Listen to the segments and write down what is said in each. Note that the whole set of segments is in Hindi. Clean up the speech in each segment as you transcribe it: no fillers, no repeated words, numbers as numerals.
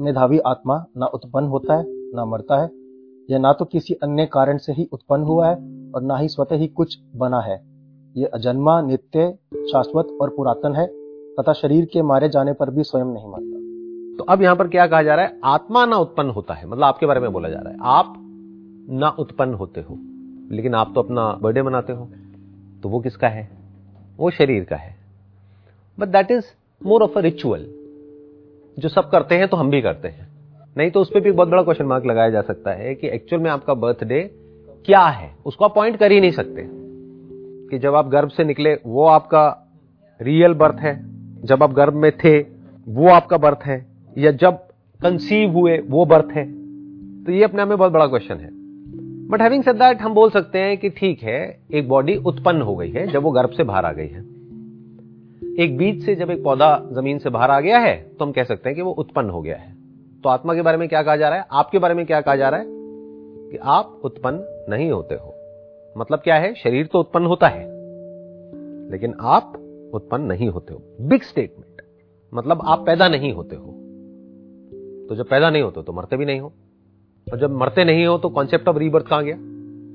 मेधावी आत्मा ना उत्पन्न होता है ना मरता है। यह ना तो किसी अन्य कारण से ही उत्पन्न हुआ है और ना ही स्वतः ही कुछ बना है। यह अजन्मा, नित्य, शाश्वत और पुरातन है तथा शरीर के मारे जाने पर भी स्वयं नहीं मरता। तो अब यहां पर क्या कहा जा रहा है? आत्मा ना उत्पन्न होता है, मतलब आपके बारे में बोला जा रहा है। आप ना उत्पन्न होते हो, लेकिन आप तो अपना बर्थडे मनाते हो, तो वो किसका है? वो शरीर का है। But that is more of a ritual, जो सब करते हैं तो हम भी करते हैं। नहीं तो उस पर भी बहुत बड़ा क्वेश्चन मार्क लगाया जा सकता है कि एक्चुअल में आपका बर्थडे क्या है। उसको आप पॉइंट कर ही नहीं सकते कि जब आप गर्भ से निकले वो आपका रियल बर्थ है, जब आप गर्भ में थे वो आपका बर्थ है, या जब कंसीव हुए वो बर्थ है। तो ये अपने आप में बहुत बड़ा क्वेश्चन है। बट हैविंग सेड दैट, हम बोल सकते हैं कि ठीक है, एक बॉडी उत्पन्न हो गई है जब वो गर्भ से बाहर आ गई है। एक बीज से जब एक पौधा जमीन से बाहर आ गया है तो हम कह सकते हैं कि वो उत्पन्न हो गया है। तो आत्मा के बारे में क्या कहा जा रहा है? आपके बारे में क्या कहा जा रहा है? कि आप उत्पन्न नहीं होते हो। मतलब क्या है? शरीर तो उत्पन्न होता है लेकिन आप उत्पन्न नहीं होते हो। Big statement. मतलब आप पैदा नहीं होते हो। तो जब पैदा नहीं होते तो मरते भी नहीं हो, और जब मरते नहीं हो तो कॉन्सेप्ट ऑफ रीबर्थ कहां गया?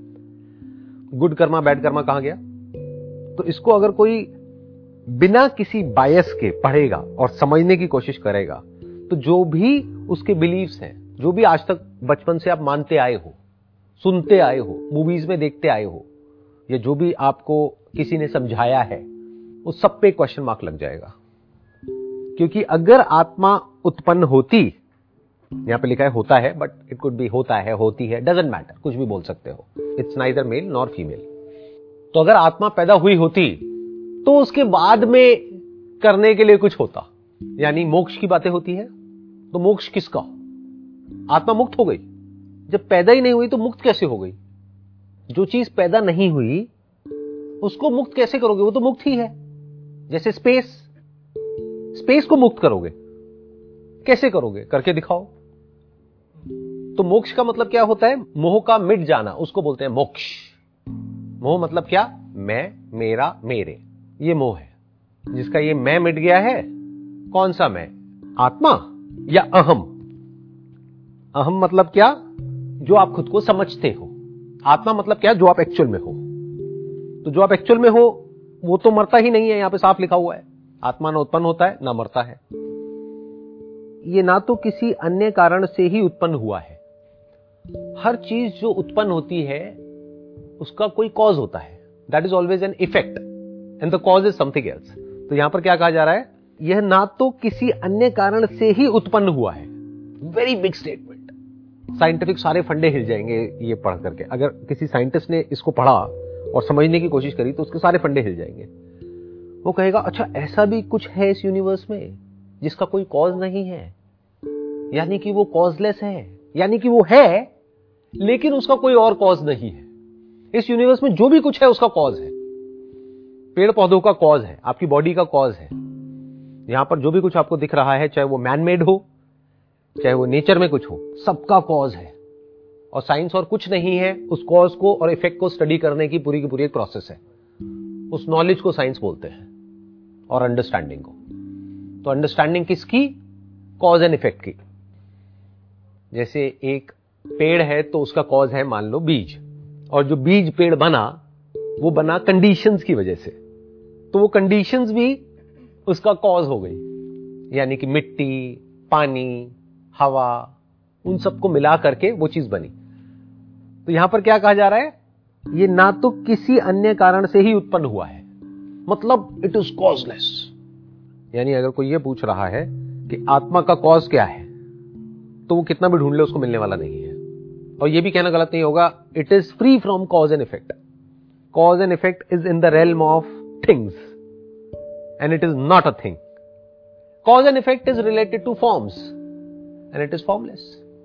गुड कर्मा बैड कर्मा कहां गया? तो इसको अगर कोई बिना किसी बायस के पढ़ेगा और समझने की कोशिश करेगा तो जो भी उसके बिलीव्स हैं, जो भी आज तक बचपन से आप मानते आए हो, सुनते आए हो, मूवीज में देखते आए हो, या जो भी आपको किसी ने समझाया है, उस सब पे क्वेश्चन मार्क लग जाएगा। क्योंकि अगर आत्मा उत्पन्न होती, यहां पे लिखा है होता है, बट इट कुड बी होता है, होती है, डजंट मैटर, कुछ भी बोल सकते हो। It's neither male nor female. तो अगर आत्मा पैदा हुई होती तो उसके बाद में करने के लिए कुछ होता, यानी मोक्ष की बातें होती है। तो मोक्ष किसका? आत्मा मुक्त हो गई। जब पैदा ही नहीं हुई तो मुक्त कैसे हो गई? जो चीज पैदा नहीं हुई उसको मुक्त कैसे करोगे? वो तो मुक्त ही है। जैसे स्पेस को मुक्त करोगे, कैसे करोगे? करके दिखाओ। तो मोक्ष का मतलब क्या होता है? मोह का मिट जाना, उसको बोलते हैं मोक्ष। मोह मतलब क्या? मैं, मेरा, मेरे, ये मोह है। जिसका ये मैं मिट गया है। कौन सा मैं? आत्मा या अहम? अहम मतलब क्या? जो आप खुद को समझते हो। आत्मा मतलब क्या? जो आप एक्चुअल में हो। तो जो आप एक्चुअल में हो वो तो मरता ही नहीं है, यहां पे साफ लिखा हुआ है। आत्मा ना उत्पन्न होता है ना मरता है। ये ना तो किसी अन्य कारण से ही उत्पन्न हुआ है। हर चीज जो उत्पन्न होती है उसका कोई कॉज होता है। That is always an effect and the cause is something else. तो यहां पर क्या कहा जा रहा है? यह ना तो किसी अन्य कारण से ही उत्पन्न हुआ है। Very big statement. साइंटिफिक सारे फंडे हिल जाएंगे ये पढ़ करके। अगर किसी साइंटिस्ट ने इसको पढ़ा और समझने की कोशिश करी तो उसके सारे फंडे हिल जाएंगे। वो कहेगा अच्छा ऐसा भी कुछ है इस यूनिवर्स में जिसका कोई कॉज नहीं है, यानी कि वो कॉजलेस है, यानी कि वो है लेकिन उसका कोई और कॉज नहीं है। इस यूनिवर्स में जो भी कुछ है उसका कॉज है। पेड़ पौधों का कॉज है, आपकी बॉडी का कॉज है। यहां पर जो भी कुछ आपको दिख रहा है, चाहे वो मैन मेड हो, चाहे वो नेचर में कुछ हो, सबका कॉज है। और साइंस और कुछ नहीं है, उस कॉज को और इफेक्ट को स्टडी करने की पूरी एक प्रोसेस है। उस नॉलेज को साइंस बोलते हैं, और अंडरस्टैंडिंग को। तो अंडरस्टैंडिंग किसकी? कॉज एंड इफेक्ट की। जैसे एक पेड़ है तो उसका कॉज है मान लो बीज, और जो बीज पेड़ बना वो बना कंडीशंस की वजह से। तो वो कंडीशंस भी उसका कॉज हो गई, यानी कि मिट्टी, पानी, हवा, उन सबको मिला करके वो चीज बनी। तो यहां पर क्या कहा जा रहा है? ये ना तो किसी अन्य कारण से ही उत्पन्न हुआ है, मतलब इट इज कॉजलेस। यानी अगर कोई ये पूछ रहा है कि आत्मा का कॉज क्या है, तो वो कितना भी ढूंढ ले उसको मिलने वाला नहीं है। और ये भी कहना गलत नहीं होगा, it is free from cause and effect. Cause and effect is in the realm of things and it is not a thing. Cause and effect is related to forms and it is formless.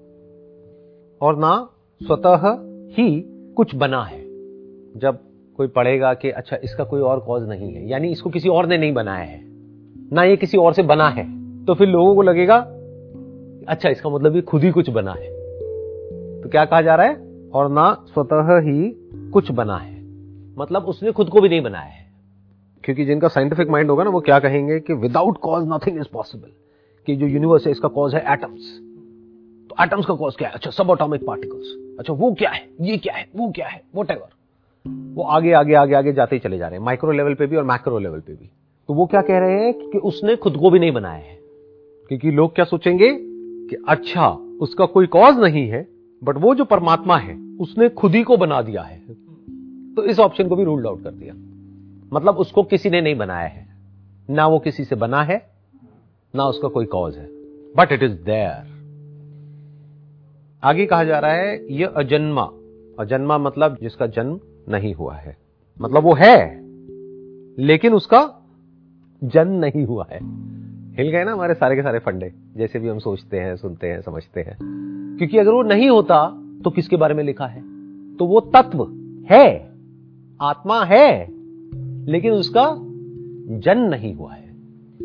और ना स्वतः ही कुछ बना है। जब कोई पढ़ेगा कि अच्छा इसका कोई और कॉज नहीं है, यानी इसको किसी और ने नहीं बनाया है, ना ये किसी और से बना है, तो फिर लोगों को लगेगा अच्छा इसका मतलब ये खुद ही कुछ बना है। तो क्या कहा जा रहा है? और ना स्वतः ही कुछ बना है, मतलब उसने खुद को भी नहीं बनाया है। क्योंकि जिनका साइंटिफिक माइंड होगा ना, वो क्या कहेंगे कि without cause nothing is possible. कि जो यूनिवर्स है इसका कॉज है एटम्स, तो एटम्स का कॉज क्या है? अच्छा, सब एटॉमिक पार्टिकल्स। अच्छा, वो क्या है, ये क्या है, वो क्या है, व्हाटएवर। वो आगे आगे आगे आगे जाते ही चले जा रहे हैं, माइक्रो लेवल पे भी और मैक्रो लेवल पे भी। तो वो क्या कह रहे हैं कि उसने खुद को भी नहीं बनाया है, क्योंकि लोग क्या सोचेंगे कि अच्छा, उसका कोई कॉज नहीं है, बट वो जो परमात्मा है उसने खुद ही को बना दिया है। तो इस ऑप्शन को भी रूल्ड आउट कर दिया। मतलब उसको किसी ने नहीं बनाया है, ना वो किसी से बना है, ना उसका कोई कॉज है, बट इट इज देयर। आगे कहा जा रहा है ये अजन्मा। अजन्मा मतलब जिसका जन्म नहीं हुआ है, मतलब वो है लेकिन उसका जन्म नहीं हुआ है। हिल गए ना हमारे सारे के सारे फंडे, जैसे भी हम सोचते हैं, सुनते हैं, समझते हैं। क्योंकि अगर वो नहीं होता तो किसके बारे में लिखा है? तो वो तत्व है, आत्मा है, लेकिन उसका जन्म नहीं हुआ है।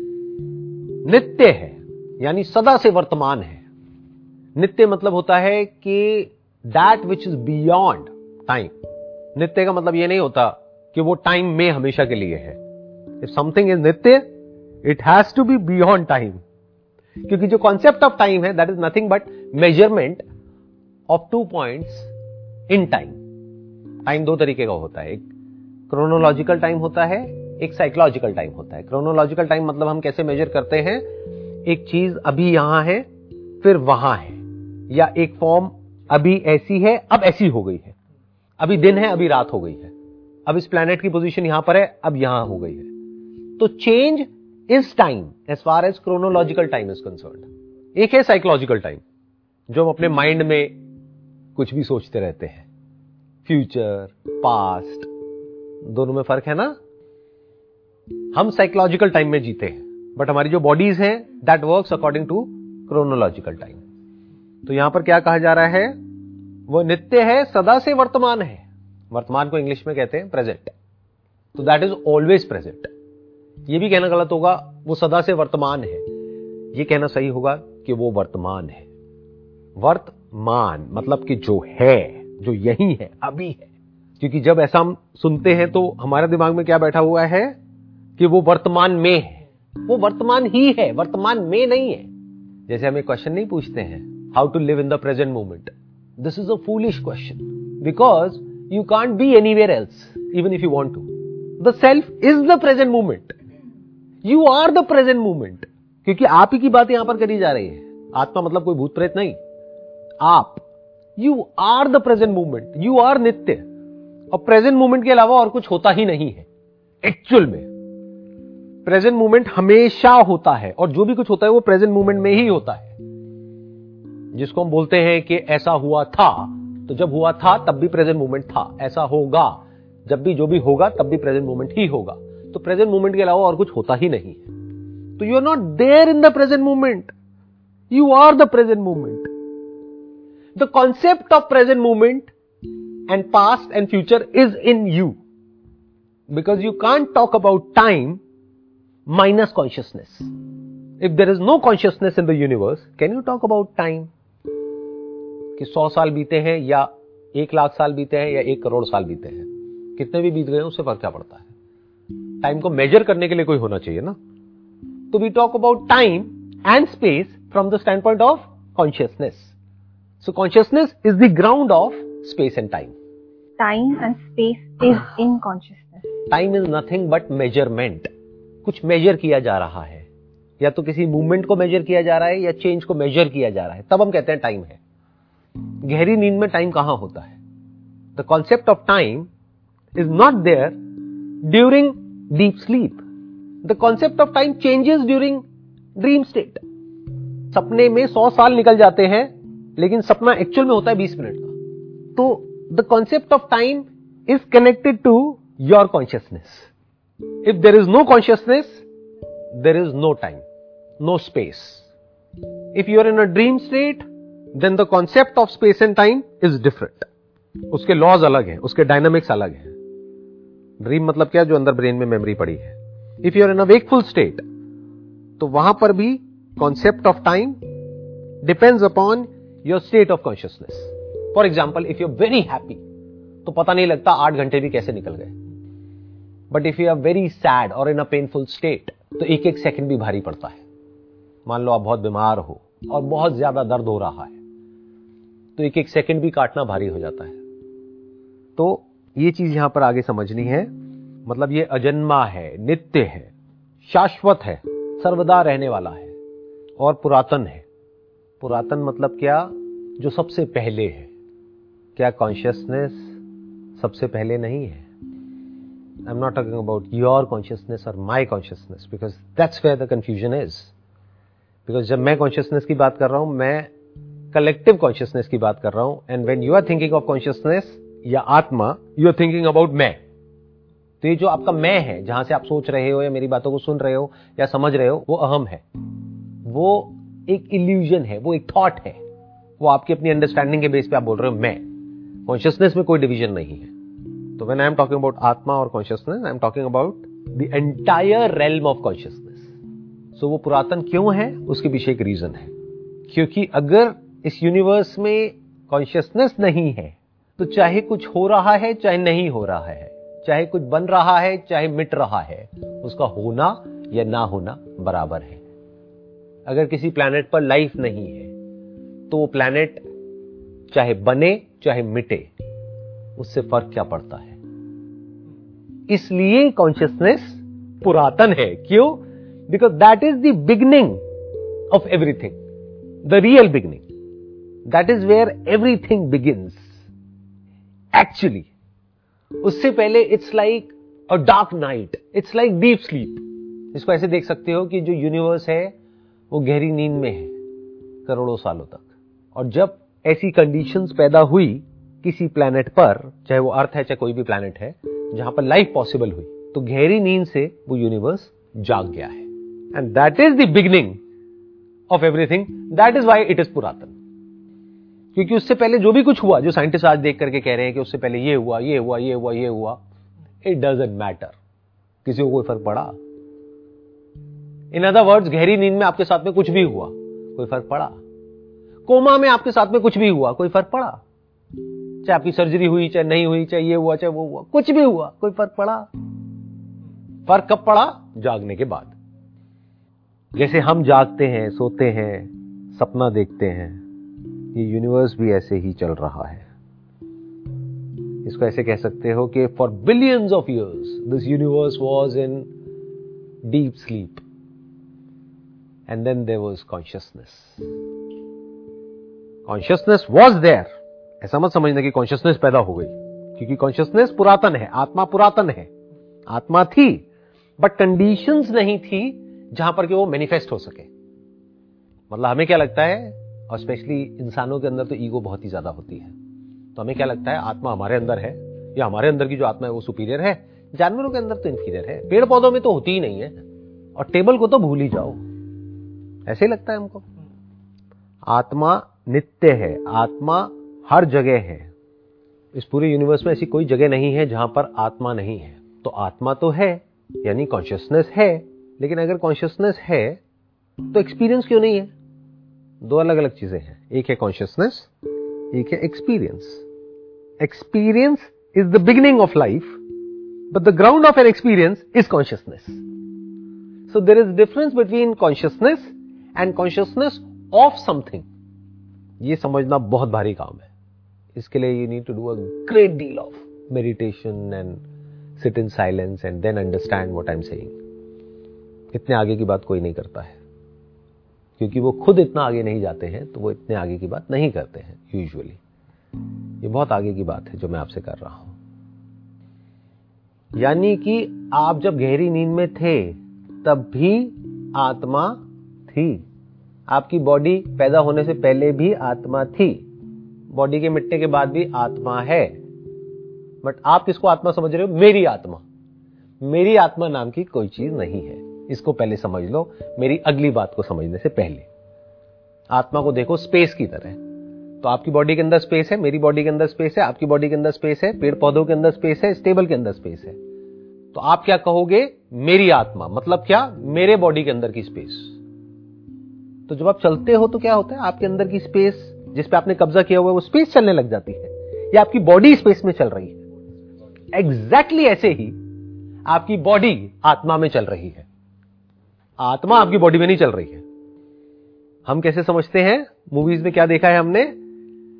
नित्य है, यानी सदा से वर्तमान है। नित्य मतलब होता है कि that which is beyond time. नित्य का मतलब यह नहीं होता कि वो टाइम में हमेशा के लिए है। If something is nitya, it has to be beyond time. क्योंकि जो कॉन्सेप्ट ऑफ टाइम है, that is nothing but measurement of 2 points in time. Time 2 तरीके का होता है, एक क्रोनोलॉजिकल टाइम होता है, एक साइकोलॉजिकल टाइम होता है। क्रोनोलॉजिकल टाइम मतलब हम कैसे मेजर करते हैं, एक चीज अभी यहां है फिर वहां है, या एक फॉर्म अभी ऐसी है अब ऐसी हो गई है, अभी दिन है अभी रात हो गई है, अब इस प्लैनेट की पोजीशन यहां पर है अब यहां हो गई है। तो change is time as far as chronological time is concerned. एक है साइकोलॉजिकल टाइम, जो हम अपने माइंड में कुछ भी सोचते रहते हैं, फ्यूचर, पास्ट, दोनों में फर्क है ना। हम साइकोलॉजिकल टाइम में जीते हैं, बट हमारी जो बॉडीज हैं that works according to chronological time. तो यहां पर क्या कहा जा रहा है, वो नित्य है, सदा से वर्तमान है। वर्तमान को इंग्लिश में कहते हैं प्रेजेंट। तो दैट इज ऑलवेज प्रेजेंट। ये भी कहना गलत होगा वो सदा से वर्तमान है, ये कहना सही होगा कि वो वर्तमान है। वर्तमान मतलब कि जो है, जो यही है, अभी है। क्योंकि जब ऐसा हम सुनते हैं तो हमारे दिमाग में क्या बैठा हुआ है कि वो वर्तमान में है। वो वर्तमान ही है, वर्तमान में नहीं है। जैसे हम एक क्वेश्चन नहीं पूछते हैं, how to live in the present moment. This is a foolish question because you can't be anywhere else even if you want to. The self is the present moment, you are the present moment. क्योंकि आप ही की बात यहां पर करी जा रही है। आत्मा मतलब कोई भूत प्रेत नहीं, आप, you are the present moment, you are nitya. और प्रेजेंट मोमेंट के अलावा और कुछ होता ही नहीं है। एक्चुअल में प्रेजेंट मोमेंट हमेशा होता है, और जो भी कुछ होता है वो प्रेजेंट मोमेंट में ही होता है। जिसको हम बोलते हैं कि ऐसा हुआ था, तो जब हुआ था तब भी प्रेजेंट मोमेंट था। ऐसा होगा, जब भी जो भी होगा तब भी प्रेजेंट मोमेंट ही होगा। तो प्रेजेंट मोमेंट के अलावा और कुछ होता ही नहीं है। तो you are not there in the present moment, you are the present moment. The concept of present moment and past and future is in you, because you can't talk about time minus consciousness. If there is no consciousness in the universe, can you talk about time? कि 100 साल बीते हैं या 1 लाख साल बीते हैं या 1 करोड़ साल बीते हैं, कितने भी बीत गए उससे फर्क क्या पड़ता है? टाइम को मेजर करने के लिए कोई होना चाहिए ना। तो we talk about time and space from the standpoint of consciousness. So consciousness is the ground of space and time. Time and space is in consciousness. Time is nothing but measurement. कुछ मेजर किया जा रहा है, या तो किसी मूवमेंट को मेजर किया जा रहा है या चेंज को मेजर किया जा रहा है, तब हम कहते हैं टाइम है। गहरी नींद में टाइम कहां होता है? The concept of time is not there during deep sleep. The concept of time changes during dream state. सपने में 100 साल निकल जाते हैं, लेकिन सपना एक्चुअल में होता है 20 मिनट का। तो the concept of time is connected to your consciousness. If there is no consciousness, there is no time, no space. If you are in a dream state, then the concept of space and time is different. उसके laws अलग हैं, उसके dynamics अलग हैं। ड्रीम मतलब क्या? जो अंदर ब्रेन में मेमोरी पड़ी है। If you are in a wakeful state, तो वहां पर भी concept of time depends upon your state of consciousness. For example, if you are very happy तो पता नहीं लगता 8 घंटे भी कैसे निकल गए। But if you are very sad और इन अ पेनफुल स्टेट तो एक एक सेकंड भी भारी पड़ता है। मान लो आप बहुत बीमार हो और बहुत ज्यादा दर्द हो रहा है, तो एक एक सेकंड भी काटना भारी हो जाता है। तो ये चीज यहां पर आगे समझनी है। मतलब ये अजन्मा है, नित्य है, शाश्वत है, सर्वदा रहने वाला है और पुरातन है। पुरातन मतलब क्या? जो सबसे पहले है। क्या कॉन्शियसनेस सबसे पहले नहीं है? I am not talking about your consciousness और my consciousness, because that's where the confusion is. Because जब मैं कॉन्शियसनेस की बात कर रहा हूं, मैं कलेक्टिव कॉन्शियसनेस की बात कर रहा हूं। And when you are thinking of consciousness या आत्मा, यू आर थिंकिंग अबाउट मैं। तो ये जो आपका मैं है, जहां से आप सोच रहे हो या मेरी बातों को सुन रहे हो या समझ रहे हो, वो अहम है। वो एक इल्यूजन है, वो एक थॉट है, वो आपकी अपनी अंडरस्टैंडिंग के बेस पे आप बोल रहे हो मैं। कॉन्शियसनेस में कोई डिवीजन नहीं है। तो when I am talking about आत्मा और consciousness, I am talking about the entire realm of consciousness. So वो पुरातन क्यों है, उसके पीछे एक रीजन है। क्योंकि अगर इस यूनिवर्स में कॉन्शियसनेस नहीं है, तो चाहे कुछ हो रहा है चाहे नहीं हो रहा है, चाहे कुछ बन रहा है चाहे मिट रहा है, उसका होना या ना होना बराबर है। अगर किसी प्लैनेट पर लाइफ नहीं है, तो वो प्लैनेट चाहे बने चाहे मिटे, उससे फर्क क्या पड़ता है? इसलिए कॉन्शियसनेस पुरातन है। क्यों? Because that is the beginning of everything, the real beginning. That is where everything begins actually. उससे पहले it's like a dark night, it's like deep sleep. इसको ऐसे देख सकते हो कि जो यूनिवर्स है वो गहरी नींद में है करोड़ों सालों तक। और जब ऐसी कंडीशंस पैदा हुई किसी प्लैनेट पर, चाहे वो अर्थ है चाहे कोई भी प्लैनेट है, जहां पर लाइफ पॉसिबल हुई, तो गहरी नींद से वो यूनिवर्स जाग गया है। And that is the beginning of everything. That is why it is पुरातन। क्योंकि उससे पहले जो भी कुछ हुआ, जो साइंटिस्ट आज देख करके कह रहे हैं कि उससे पहले ये हुआ, ये हुआ, ये हुआ, ये हुआ, इट डजंट मैटर। किसी को कोई फर्क पड़ा? इन अदर वर्ड्स, गहरी नींद में आपके साथ में कुछ भी हुआ, कोई फर्क पड़ा? कोमा में आपके साथ में कुछ भी हुआ, कोई फर्क पड़ा? चाहे आपकी सर्जरी हुई चाहे नहीं हुई, चाहे ये हुआ चाहे वो हुआ, कुछ भी हुआ, कोई फर्क पड़ा? फर्क कब पड़ा? जागने के बाद। जैसे हम जागते हैं, सोते हैं, सपना देखते हैं, ये यूनिवर्स भी ऐसे ही चल रहा है। इसको ऐसे कह सकते हो कि for billions of years this universe was in deep sleep and then there was consciousness. Consciousness was there. ऐसा मत समझना कि कॉन्शियसनेस पैदा हो गई, क्योंकि कॉन्शियसनेस पुरातन है, आत्मा पुरातन है। आत्मा थी, बट कंडीशंस नहीं थी जहां पर कि वो मैनिफेस्ट हो सके। मतलब हमें क्या लगता है, और स्पेशली इंसानों के अंदर तो ईगो बहुत ही ज्यादा होती है, तो हमें क्या लगता है आत्मा हमारे अंदर है, या हमारे अंदर की जो आत्मा है वो सुपीरियर है, जानवरों के अंदर तो इंफीरियर है, पेड़ पौधों में तो होती ही नहीं है, और टेबल को तो भूल ही जाओ। ऐसे ही लगता है हमको। आत्मा नित्य है, आत्मा हर जगह है। इस पूरे यूनिवर्स में ऐसी कोई जगह नहीं है जहां पर आत्मा नहीं है। तो आत्मा तो है, यानी कॉन्शियसनेस है। लेकिन अगर कॉन्शियसनेस है तो एक्सपीरियंस क्यों नहीं है? दो अलग अलग चीजें हैं। एक है कॉन्शियसनेस, एक है experience. Experience is the beginning of life, but the ground of an experience is consciousness. So there is difference between consciousness and consciousness of something. ये समझना बहुत भारी काम है। इसके लिए you need to do a great deal of meditation and sit in silence and then understand what I am saying. इतने आगे की बात कोई नहीं करता है, क्योंकि वो खुद इतना आगे नहीं जाते हैं, तो वो इतने आगे की बात नहीं करते हैं यूजुअली। ये बहुत आगे की बात है जो मैं आपसे कर रहा हूं। यानी कि आप जब गहरी नींद में थे तब भी आत्मा थी। आपकी बॉडी पैदा होने से पहले भी आत्मा थी, बॉडी के मिटने के बाद भी आत्मा है। बट आप किसको आत्मा समझ रहे हो? मेरी आत्मा। मेरी आत्मा नाम की कोई चीज नहीं है। इसको पहले समझ लो, मेरी अगली बात को समझने से पहले। आत्मा को देखो स्पेस की तरह। तो आपकी बॉडी के अंदर स्पेस है, मेरी बॉडी के अंदर स्पेस है, आपकी बॉडी के अंदर स्पेस है, पेड़ पौधों के अंदर स्पेस है, इस टेबल के अंदर स्पेस है। तो आप क्या कहोगे? मेरी आत्मा। मतलब क्या? मेरे बॉडी के अंदर की स्पेस। तो जब आप चलते हो तो क्या होता है? आपके अंदर की स्पेस जिस पे आपने कब्जा किया हुआ है वो स्पेस चलने लग जाती है, या आपकी बॉडी स्पेस में चल रही है। एग्जैक्टली ऐसे ही आपकी बॉडी आत्मा में चल रही है, आत्मा आपकी बॉडी में नहीं चल रही है। हम कैसे समझते हैं? मूवीज में क्या देखा है हमने?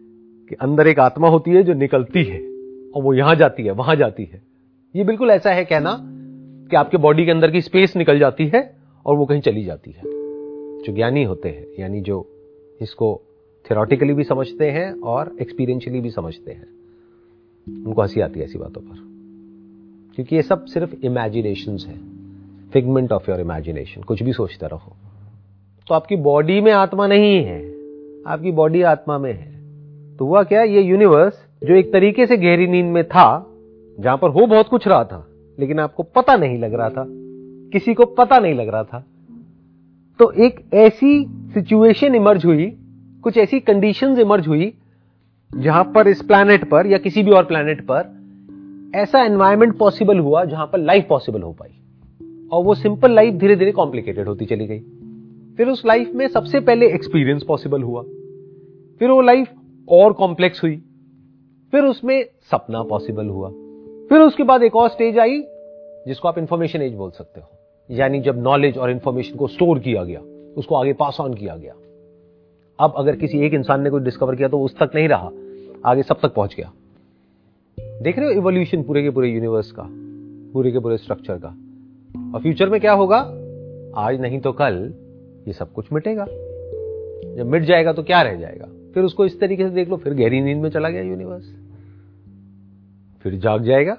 कि अंदर एक आत्मा होती है जो निकलती है और वो यहां जाती है, वहां जाती है। ये बिल्कुल ऐसा है कहना कि आपके बॉडी के अंदर की स्पेस निकल जाती है और वो कहीं चली जाती है। जो ज्ञानी होते हैं, यानी जो इसको थ्योरेटिकली भी समझते हैं और एक्सपीरियंशियली भी समझते हैं, उनको हंसी आती है ऐसी बातों पर, क्योंकि ये सब सिर्फ इमेजिनेशंस है, फिगमेंट ऑफ योर इमेजिनेशन। कुछ भी सोचते रहो। तो आपकी बॉडी में आत्मा नहीं है, आपकी बॉडी आत्मा में है। तो हुआ क्या, ये यूनिवर्स जो एक तरीके से गहरी नींद में था, जहां पर हो बहुत कुछ रहा था लेकिन आपको पता नहीं लग रहा था, किसी को पता नहीं लग रहा था, तो एक ऐसी सिचुएशन इमर्ज हुई, कुछ ऐसी कंडीशंस इमर्ज हुई जहां पर इस प्लैनेट पर या किसी भी और प्लैनेट पर ऐसा एनवायरनमेंट पॉसिबल हुआ जहां पर लाइफ पॉसिबल हो पाई। और वो सिंपल लाइफ धीरे धीरे कॉम्प्लिकेटेड होती चली गई। फिर उस लाइफ में सबसे पहले एक्सपीरियंस पॉसिबल हुआ, फिर वो लाइफ और कॉम्प्लेक्स हुई, फिर उसमें सपना पॉसिबल हुआ, फिर उसके बाद एक और स्टेज आई जिसको आप इंफॉर्मेशन एज बोल सकते हो, यानी जब नॉलेज और इंफॉर्मेशन को स्टोर किया गया, उसको आगे पास ऑन किया गया। अब अगर किसी एक इंसान ने कुछ डिस्कवर किया तो उस तक नहीं रहा, आगे सब तक पहुंच गया। देख रहे हो इवोल्यूशन पूरे के पूरे यूनिवर्स का, पूरे के पूरे स्ट्रक्चर का। और फ्यूचर में क्या होगा, आज नहीं तो कल ये सब कुछ मिटेगा। जब मिट जाएगा तो क्या रह जाएगा, फिर उसको इस तरीके से देख लो, फिर गहरी नींद में चला गया यूनिवर्स, फिर जाग जाएगा।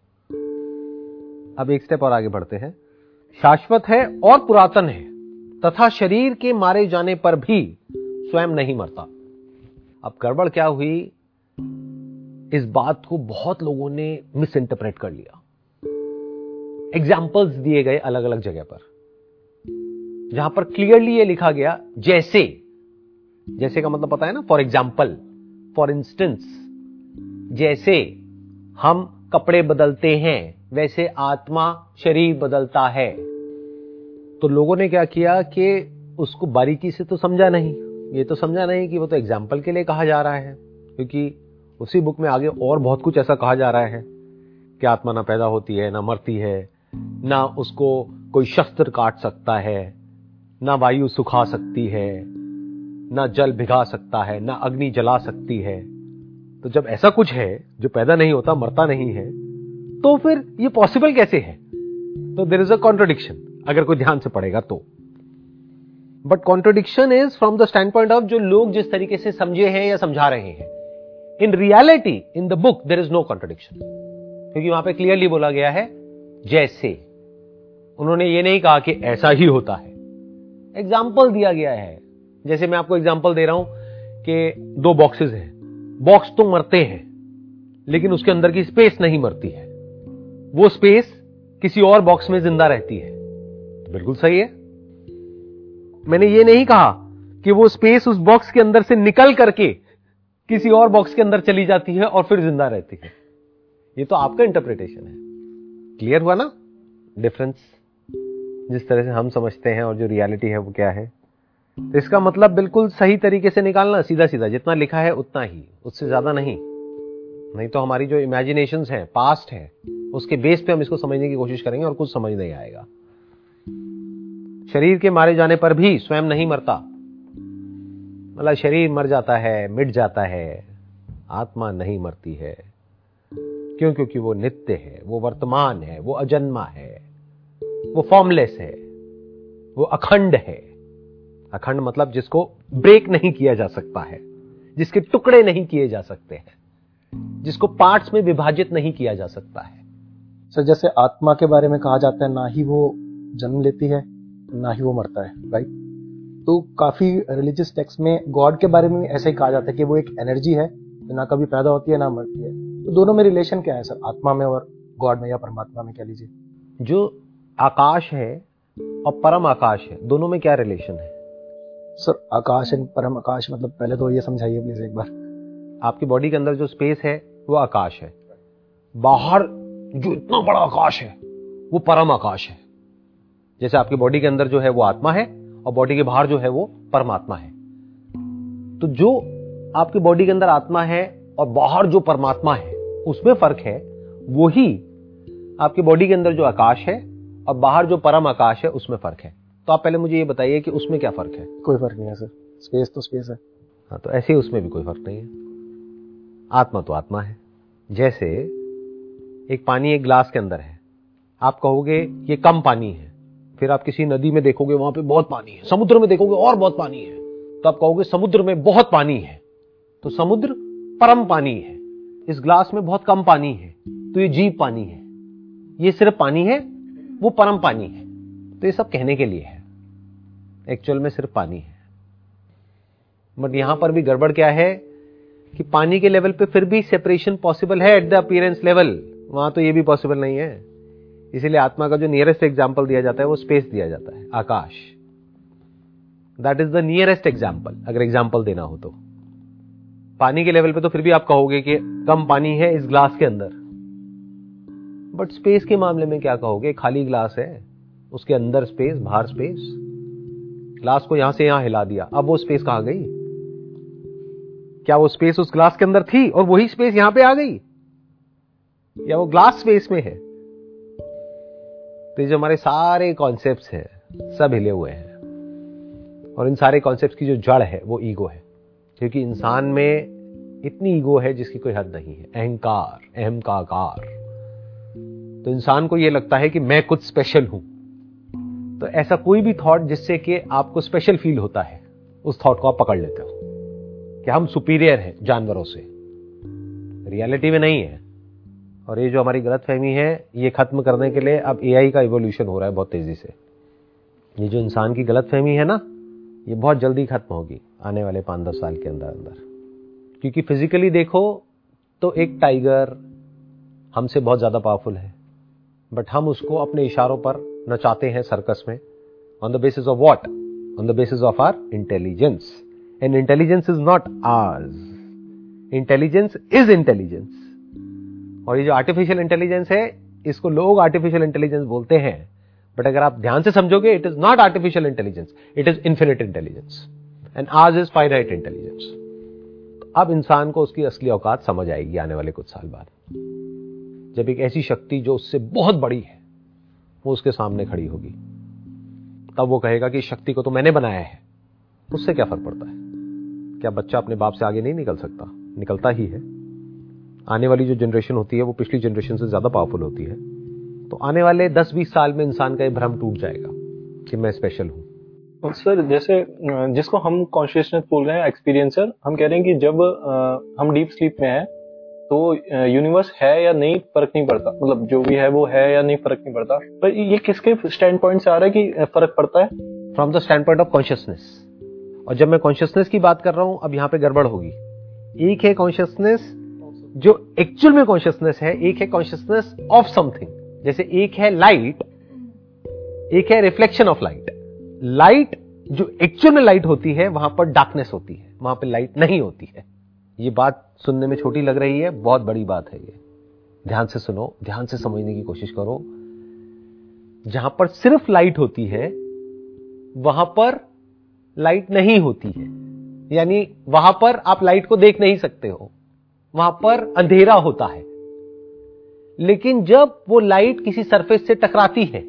अब एक स्टेप और आगे बढ़ते हैं। शाश्वत है और पुरातन है तथा शरीर के मारे जाने पर भी स्वयं नहीं मरता। अब गड़बड़ क्या हुई, इस बात को बहुत लोगों ने मिस इंटरप्रेट कर लिया। एग्जाम्पल्स दिए गए अलग अलग जगह पर, जहां पर क्लियरली ये लिखा गया जैसे, जैसे का मतलब पता है ना, फॉर एग्जाम्पल, फॉर इंस्टेंस, जैसे हम कपड़े बदलते हैं वैसे आत्मा शरीर बदलता है। तो लोगों ने क्या किया कि उसको बारीकी से तो समझा नहीं, ये तो समझा नहीं कि वो तो एग्जाम्पल के लिए कहा जा रहा है, क्योंकि उसी बुक में आगे और बहुत कुछ ऐसा कहा जा रहा है कि आत्मा ना पैदा होती है, ना मरती है, ना उसको कोई शस्त्र काट सकता है, ना वायु सुखा सकती है, ना जल भिगा सकता है, ना अग्नि जला सकती है। तो जब ऐसा कुछ है जो पैदा नहीं होता, मरता नहीं है, तो फिर ये पॉसिबल कैसे है? तो देयर इज अ कॉन्ट्रडिक्शन, अगर कोई ध्यान से पढ़ेगा तो। But contradiction is from the standpoint of जो लोग जिस तरीके से समझे हैं या समझा रहे हैं। In reality in the book there is no contradiction, क्योंकि वहां पे क्लियरली बोला गया है जैसे। उन्होंने ये नहीं कहा कि ऐसा ही होता है, एग्जाम्पल दिया गया है। जैसे मैं आपको एग्जाम्पल दे रहा हूं कि दो बॉक्सेस हैं, बॉक्स तो मरते हैं लेकिन उसके अंदर की स्पेस नहीं मरती है, वो स्पेस किसी और बॉक्स में जिंदा रहती है। तो बिल्कुल सही है। मैंने ये नहीं कहा कि वो स्पेस उस बॉक्स के अंदर से निकल करके किसी और बॉक्स के अंदर चली जाती है और फिर जिंदा रहती है। ये तो आपका इंटरप्रिटेशन है। क्लियर हुआ ना डिफरेंस, जिस तरह से हम समझते हैं और जो रियलिटी है वो क्या है। तो इसका मतलब बिल्कुल सही तरीके से निकालना, सीधा सीधा जितना लिखा है उतना ही, उससे ज्यादा नहीं। नहीं तो हमारी जो इमेजिनेशंस हैं, पास्ट है, उसके बेस पे हम इसको समझने की कोशिश करेंगे और कुछ समझ नहीं आएगा। शरीर के मारे जाने पर भी स्वयं नहीं मरता, मतलब शरीर मर जाता है, मिट जाता है, आत्मा नहीं मरती है। क्यों? क्योंकि वो नित्य है, वो वर्तमान है, वो अजन्मा है, वो फॉर्मलेस है, वो अखंड है। अखंड मतलब जिसको ब्रेक नहीं किया जा सकता है, जिसके टुकड़े नहीं किए जा सकते हैं, जिसको पार्ट्स में विभाजित नहीं किया जा सकता है। सर जैसे आत्मा के बारे में कहा जाता है, ना ही वो जन्म लेती है ना ही वो मरता है, राइट? तो काफी रिलीजियस टेक्स्ट में गॉड के बारे में ऐसे ही कहा जाता है कि वो एक एनर्जी है जो ना कभी पैदा होती है ना मरती है। तो दोनों में रिलेशन क्या है सर, आत्मा में और गॉड में या परमात्मा में, कह लीजिए? जो आकाश है और परम आकाश है, दोनों में क्या रिलेशन है? सर आकाश एंड परम आकाश मतलब पहले तो ये समझाइए प्लीज एक बार। आपकी बॉडी के अंदर जो स्पेस है वो आकाश है, बाहर जो इतना बड़ा आकाश है वो परम आकाश है। जैसे आपकी बॉडी के अंदर जो है वो आत्मा है और बॉडी के बाहर जो है वो परमात्मा है। तो जो आपकी बॉडी के अंदर आत्मा है और बाहर जो परमात्मा है उसमें फर्क है, वही आपकी बॉडी के अंदर जो आकाश है और बाहर जो परम आकाश है उसमें फर्क है। तो आप पहले मुझे ये बताइए कि उसमें क्या फर्क है? कोई फर्क नहीं है सर, स्पेस तो स्पेस है। हाँ, तो ऐसे ही उसमें भी कोई फर्क नहीं है। आत्मा तो आत्मा है। जैसे एक पानी एक ग्लास के अंदर है, आप कहोगे ये कम पानी है, फिर आप किसी नदी में देखोगे वहां पे बहुत पानी है, समुद्र में देखोगे और बहुत पानी है, तो आप कहोगे समुद्र में बहुत पानी है, तो समुद्र परम पानी है। इस ग्लास में बहुत कम पानी है, तो ये जीव पानी है। ये सिर्फ पानी है, वो परम पानी है। तो ये सब कहने के लिए है, एक्चुअल में सिर्फ पानी है। बट यहां पर भी गड़बड़ क्या है कि पानी के लेवल पे फिर भी सेपरेशन पॉसिबल है एट द अपीयरेंस लेवल, वहां तो ये भी पॉसिबल नहीं है। इसीलिए आत्मा का जो नियरेस्ट एग्जाम्पल दिया जाता है वो स्पेस दिया जाता है, आकाश। That is the nearest example, अगर एग्जाम्पल देना हो तो। पानी के लेवल पे तो फिर भी आप कहोगे कि कम पानी है इस ग्लास के अंदर, बट स्पेस के मामले में क्या कहोगे? खाली ग्लास है, उसके अंदर स्पेस, बाहर स्पेस। ग्लास को यहां से यहां हिला दिया, अब वो स्पेस कहां गई? क्या वो स्पेस उस ग्लास के अंदर थी और वही स्पेस यहां पे आ गई, या वो ग्लास स्पेस में है? तो ये जो हमारे सारे कॉन्सेप्ट्स हैं सब हिले हुए हैं, और इन सारे कॉन्सेप्ट्स की जो जड़ है वो ईगो है। क्योंकि इंसान में इतनी ईगो है जिसकी कोई हद नहीं है, अहंकार, अहम का आकार। तो इंसान को यह लगता है कि मैं कुछ स्पेशल हूं। तो ऐसा कोई भी थॉट जिससे कि आपको स्पेशल फील होता है, उस थॉट को आप पकड़ लेते हो कि हम सुपीरियर हैं जानवरों से। रियलिटी में नहीं है। और ये जो हमारी गलतफहमी है, ये खत्म करने के लिए अब एआई का इवोल्यूशन हो रहा है बहुत तेजी से। ये जो इंसान की गलतफहमी है ना, ये बहुत जल्दी खत्म होगी आने वाले 5-10 साल के अंदर अंदर। क्योंकि फिजिकली देखो तो एक टाइगर हमसे बहुत ज्यादा पावरफुल है, बट हम उसको अपने इशारों पर नचाते हैं सर्कस में। On the basis of what? On the basis of our intelligence. And intelligence is not ours, intelligence is intelligence. और ये जो आर्टिफिशियल इंटेलिजेंस है, इसको लोग आर्टिफिशियल इंटेलिजेंस बोलते हैं, बट अगर आप ध्यान से समझोगे, it is not artificial intelligence, it is infinite intelligence, and ours is finite intelligence. अब इंसान को उसकी असली औकात समझ आएगी आने वाले कुछ साल बाद, जब एक ऐसी शक्ति जो उससे बहुत बड़ी है वो उसके सामने खड़ी होगी। तब वो कहेगा कि शक्ति को तो मैंने बनाया है, उससे क्या फर्क पड़ता है? क्या बच्चा अपने बाप से आगे नहीं निकल सकता? निकलता ही है। आने वाली जो जनरेशन होती है वो पिछली जनरेशन से ज्यादा पावरफुल होती है। तो आने वाले 10-20 साल में इंसान का ये भ्रम टूट जाएगा कि मैं स्पेशल हूं। सर, जैसे जिसको हम कॉन्शियसनेस बोल रहे हैं, एक्सपीरियंसर, हम कह रहे हैं कि जब हम डीप स्लीप में हैं तो यूनिवर्स है या नहीं फर्क नहीं पड़ता, मतलब जो भी है वो है या नहीं फर्क नहीं पड़ता। पर ये किसके स्टैंड पॉइंट से आ रहा है कि फर्क पड़ता है? From the standpoint of consciousness. और जब मैं कॉन्शियसनेस की बात कर रहा हूं, अब यहां पे गड़बड़ होगी। एक है कॉन्शियसनेस जो एक्चुअल में कॉन्शियसनेस है, एक है कॉन्शियसनेस ऑफ समथिंग। जैसे एक है लाइट, एक है रिफ्लेक्शन ऑफ लाइट। लाइट जो एक्चुअल में लाइट होती है, वहां पर डार्कनेस होती है, वहां पर लाइट नहीं होती है। ये बात सुनने में छोटी लग रही है, बहुत बड़ी बात है ये। ध्यान से सुनो, ध्यान से समझने की कोशिश करो। जहां पर सिर्फ लाइट होती है, वहां पर लाइट नहीं होती है, यानी वहां पर आप लाइट को देख नहीं सकते हो, वहां पर अंधेरा होता है। लेकिन जब वो लाइट किसी सरफेस से टकराती है,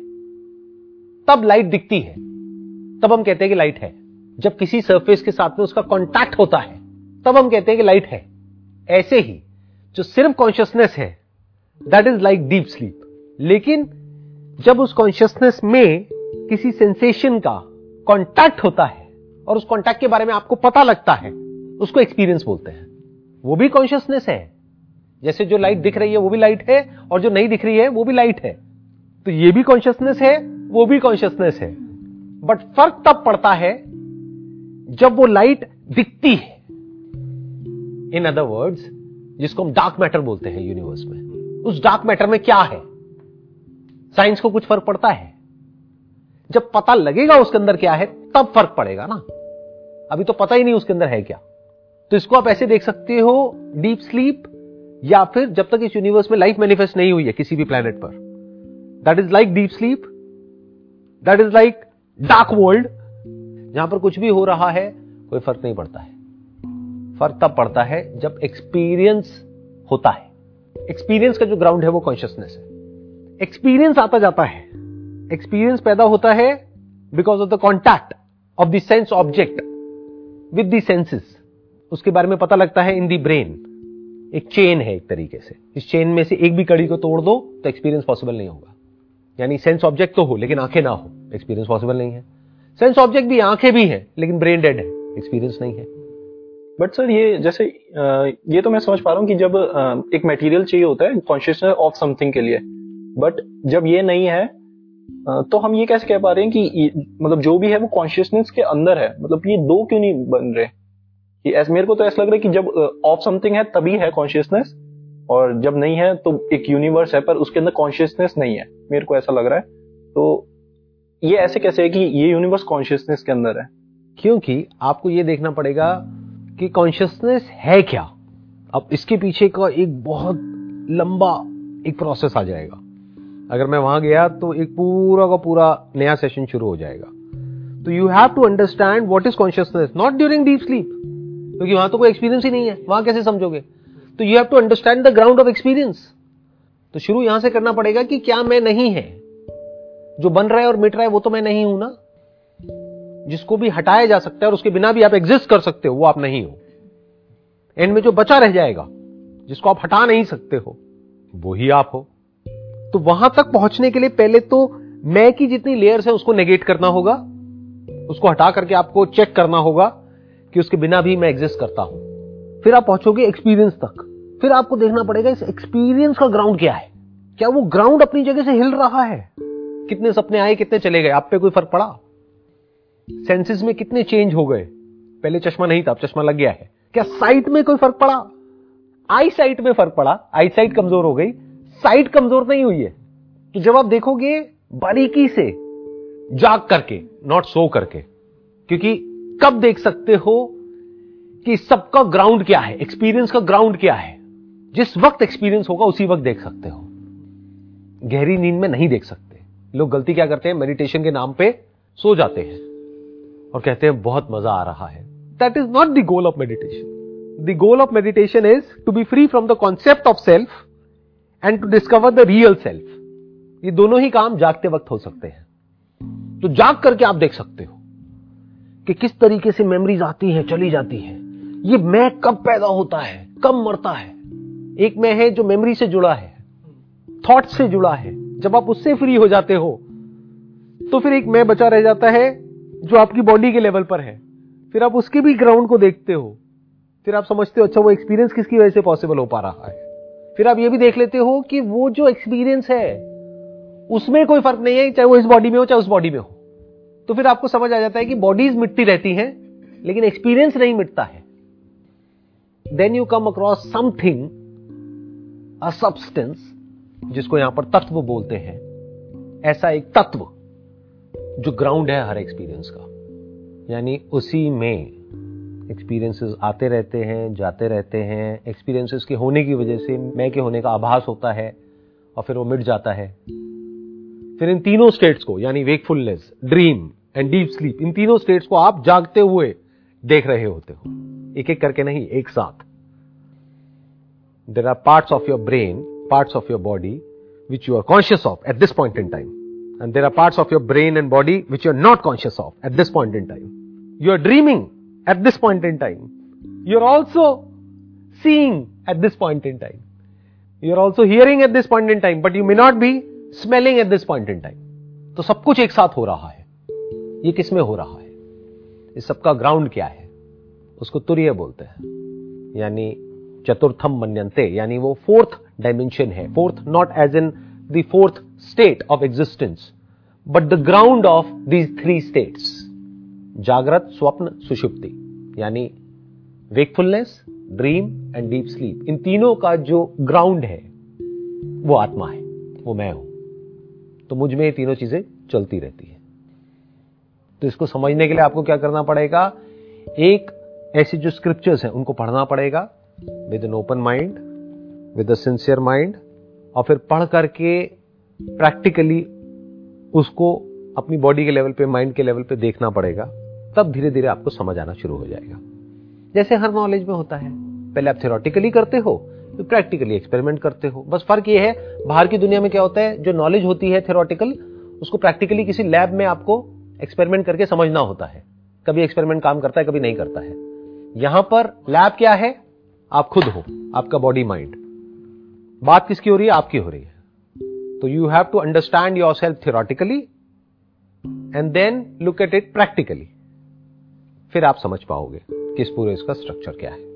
तब लाइट दिखती है, तब हम कहते हैं कि लाइट है। जब किसी सरफेस के साथ में उसका कांटेक्ट होता है, तब हम कहते हैं कि लाइट है। ऐसे ही जो सिर्फ कॉन्शियसनेस है, that is like deep sleep. लेकिन जब उस कॉन्शियसनेस में किसी सेंसेशन का कांटेक्ट होता है और उस कांटेक्ट के बारे में आपको पता लगता है, उसको एक्सपीरियंस बोलते हैं। वो भी कॉन्शियसनेस है। जैसे जो लाइट दिख रही है वो भी लाइट है, और जो नहीं दिख रही है वो भी लाइट है। तो ये भी कॉन्शियसनेस है, वो भी कॉन्शियसनेस है। बट फर्क तब पड़ता है जब वो लाइट दिखती है। इन अदर वर्ड्स, जिसको हम डार्क मैटर बोलते हैं यूनिवर्स में, उस डार्क मैटर में क्या है, साइंस को कुछ फर्क पड़ता है? जब पता लगेगा उसके अंदर क्या है, तब फर्क पड़ेगा ना। अभी तो पता ही नहीं उसके अंदर है क्या। तो इसको आप ऐसे देख सकते हो, डीप स्लीप, या फिर जब तक इस यूनिवर्स में लाइफ मैनिफेस्ट नहीं हुई है किसी भी प्लैनेट पर, that is like deep sleep, that is like dark world, जहां पर कुछ भी हो रहा है कोई फर्क नहीं पड़ता है। फर्क तब पड़ता है जब एक्सपीरियंस होता है। एक्सपीरियंस का जो ग्राउंड है वो कॉन्शियसनेस है। एक्सपीरियंस आता जाता है, एक्सपीरियंस पैदा होता है because of the contact of the sense object with the senses. उसके बारे में पता लगता है इन द ब्रेन। एक चेन है एक तरीके से। इस चेन में से एक भी कड़ी को तोड़ दो तो एक्सपीरियंस पॉसिबल नहीं होगा। यानी सेंस ऑब्जेक्ट तो हो लेकिन आंखें ना हो, एक्सपीरियंस पॉसिबल नहीं है। सेंस ऑब्जेक्ट भी, आंखें भी हैं लेकिन ब्रेन डेड है, एक्सपीरियंस नहीं है। बट सर ये जैसे ये तो मैं समझ पा रहा हूँ कि जब एक मटेरियल चाहिए होता है कॉन्शियसनेस ऑफ समथिंग के लिए, बट जब ये नहीं है तो हम ये कैसे कह पा रहे हैं कि मतलब जो भी है वो कॉन्शियसनेस के अंदर है? मतलब ये दो क्यों नहीं बन रहे? कि ऐसे मेरे को तो ऐसा लग रहा है कि जब ऑफ समथिंग है तभी है कॉन्शियसनेस, और जब नहीं है तो एक यूनिवर्स है पर उसके अंदर कॉन्शियसनेस नहीं है, मेरे को ऐसा लग रहा है। तो ये ऐसे कैसे है कि ये यूनिवर्स कॉन्शियसनेस के अंदर है? क्योंकि आपको ये देखना पड़ेगा कि कॉन्शियसनेस है क्या। अब इसके पीछे का एक बहुत लंबा एक प्रोसेस आ जाएगा। अगर मैं वहां गया तो एक पूरा का पूरा नया सेशन शुरू हो जाएगा। तो you have to understand what is consciousness, not during deep sleep, क्योंकि वहां तो कोई एक्सपीरियंस ही नहीं है, वहां कैसे समझोगे। तो you have to understand the ground of experience. तो शुरू यहां से करना पड़ेगा कि क्या मैं नहीं है, जो बन रहा है और मिट रहा है वो तो मैं नहीं हूं ना। जिसको भी हटाया जा सकता है और उसके बिना भी आप एग्जिस्ट कर सकते हो वो आप नहीं हो। एंड में जो बचा रह जाएगा, जिसको आप हटा नहीं सकते हो, वो ही आप हो। तो वहां तक पहुंचने के लिए पहले तो मैं की जितनी लेयर्स है उसको नेगेट करना होगा, उसको हटा करके आपको चेक करना होगा कि उसके बिना भी मैं एग्जिस्ट करता हूं। फिर आप पहुंचोगे एक्सपीरियंस तक। फिर आपको देखना पड़ेगा इस एक्सपीरियंस का ग्राउंड क्या है। क्या वो ग्राउंड अपनी जगह से हिल रहा है? कितने सपने आए, कितने चले गए, आप पे कोई फर्क पड़ा? सेंसेस में कितने चेंज हो गए? पहले चश्मा नहीं था, अब चश्मा लग गया है। क्या साइट में कोई फर्क पड़ा? आई साइट में फर्क पड़ा, आई साइट कमजोर हो गई, साइट कमजोर नहीं हुई है। तो जब आप देखोगे बारीकी से, जाग करके, नॉट सो करके, क्योंकि कब देख सकते हो कि सबका ग्राउंड क्या है, एक्सपीरियंस का ग्राउंड क्या है। जिस वक्त एक्सपीरियंस होगा उसी वक्त देख सकते हो। गहरी नींद में नहीं देख सकते। लोग गलती क्या करते हैं, मेडिटेशन के नाम पे सो जाते हैं और कहते हैं बहुत मजा आ रहा है। That is not the goal of meditation. The goal of meditation is to be free from the concept of self and to discover the real self. ये दोनों ही काम जागते वक्त हो सकते हैं। तो जाग करके आप देख सकते हो कि किस तरीके से मेमोरीज आती हैं, चली जाती हैं। ये मैं कब पैदा होता है, कब मरता है। एक मैं है जो मेमोरी से जुड़ा है, थॉट से जुड़ा है। जब आप उससे फ्री हो जाते हो तो फिर एक मैं बचा रह जाता है जो आपकी बॉडी के लेवल पर है। फिर आप उसके भी ग्राउंड को देखते हो। फिर आप समझते हो अच्छा वो एक्सपीरियंस किसकी वजह से पॉसिबल हो पा रहा है। फिर आप ये भी देख लेते हो कि वो जो एक्सपीरियंस है उसमें कोई फर्क नहीं है, चाहे वो इस बॉडी में हो चाहे उस बॉडी में हो। तो फिर आपको समझ आ जाता है कि बॉडीज मिटती रहती हैं लेकिन एक्सपीरियंस नहीं मिटता है। Then you come across something, a substance, जिसको यहां पर तत्व बोलते हैं। ऐसा एक तत्व जो ग्राउंड है हर एक्सपीरियंस का। यानी उसी में एक्सपीरियंसेस आते रहते हैं, जाते रहते हैं। एक्सपीरियंसेस के होने की वजह से मैं के होने का आभास होता है और फिर वो मिट जाता है। फिर इन तीनों स्टेट्स को, यानी wakefulness, dream and deep sleep, इन तीनों स्टेट्स को आप जागते हुए देख रहे होते हो, एक एक करके नहीं, एक साथ। There are parts of your brain, parts of your body which you are conscious of at this point in time, and there are parts of your brain and body which you are not conscious of at this point in time. You are dreaming at this point in time. You are also seeing at this point in time. You are also hearing at this point in time, but you may not be smelling at this point in time. तो सब कुछ एक साथ हो रहा है। ये किस में हो रहा है? इस सबका ग्राउंड क्या है? उसको तुरीय बोलते हैं, यानी चतुर्थम मन्यन्ते, यानी वो फोर्थ डायमेंशन है। Fourth not as in the fourth state of existence, but the ground of these three states, जागृत, स्वप्न, सुषुप्ति, यानी wakefulness, dream and deep sleep. इन तीनों का जो ग्राउंड है वो आत्मा है, वो मैं हूं। तो मुझ में ये तीनों चीजें चलती रहती है। तो इसको समझने के लिए आपको क्या करना पड़ेगा, एक ऐसी जो स्क्रिप्चर्स हैं उनको पढ़ना पड़ेगा with an open mind, with a sincere mind, और फिर पढ़ करके प्रैक्टिकली उसको अपनी बॉडी के लेवल पे, माइंड के लेवल पे देखना पड़ेगा। तब धीरे धीरे आपको समझ आना शुरू हो जाएगा। जैसे हर नॉलेज में होता है, पहले आप थ्योरेटिकली करते हो, फिर प्रैक्टिकली एक्सपेरिमेंट करते हो। बस फर्क ये है, बाहर की दुनिया में क्या होता है, जो नॉलेज होती है थ्योरेटिकल, उसको प्रैक्टिकली किसी लैब में आपको एक्सपेरिमेंट करके समझना होता है। कभी एक्सपेरिमेंट काम करता है, कभी नहीं करता है। यहां पर लैब क्या है, आप खुद हो, आपका बॉडी माइंड। बात किसकी हो रही है? आपकी हो रही है। तो you have to understand yourself theoretically and then look at it practically. फिर आप समझ पाओगे कि इस पूरे इसका स्ट्रक्चर क्या है।